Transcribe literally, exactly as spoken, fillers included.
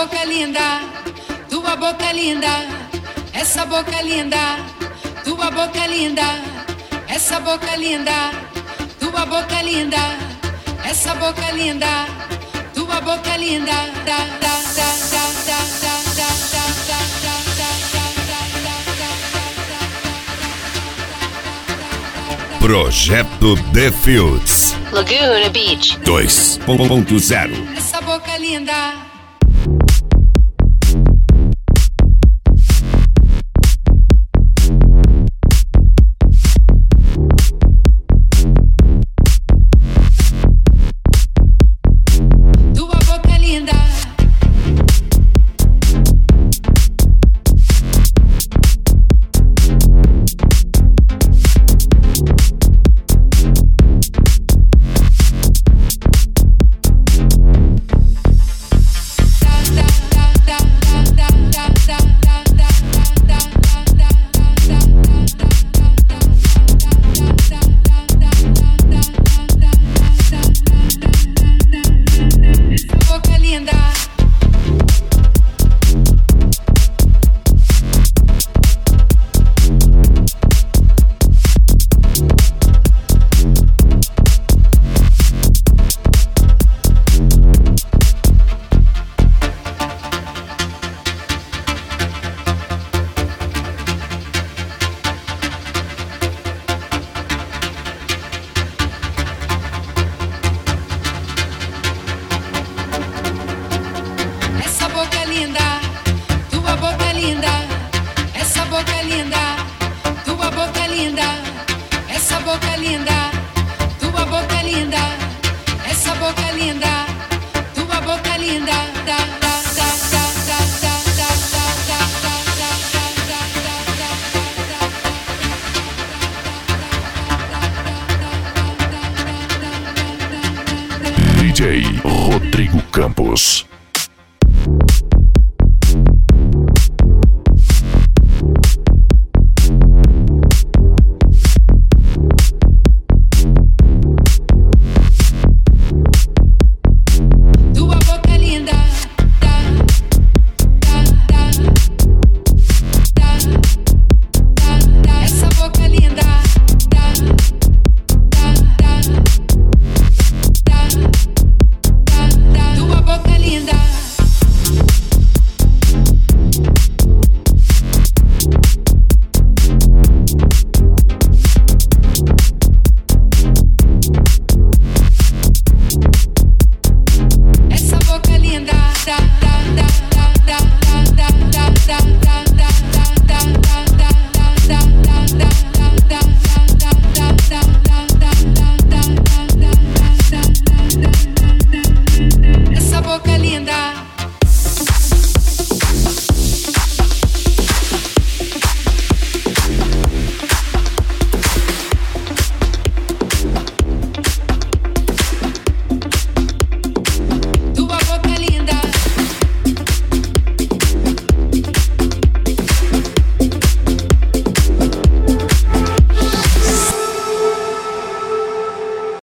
boca é linda, tua boca é linda, essa boca é linda, tua boca é linda, essa boca é linda, tua boca é linda, essa boca é linda, tua boca é linda, da da da da da da da da da. Projeto The Fields Laguna Beach dois ponto zero. Essa boca é linda. D J Rodrigo Campos. Essa boca é linda.